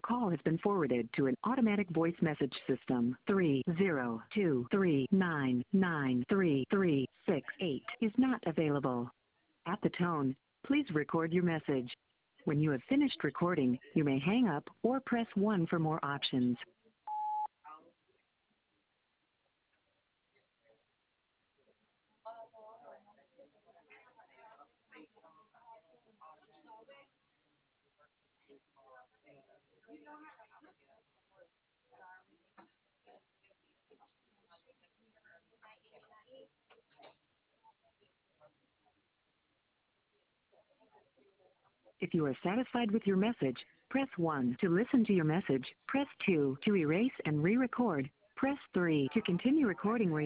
call has been forwarded to an automatic voice message system. 30239933368 is not available. At the tone, please record your message. When you have finished recording, you may hang up or press 1 for more options. If you are satisfied with your message, press 1 to listen to your message. Press 2 to erase and re-record. Press 3 to continue recording where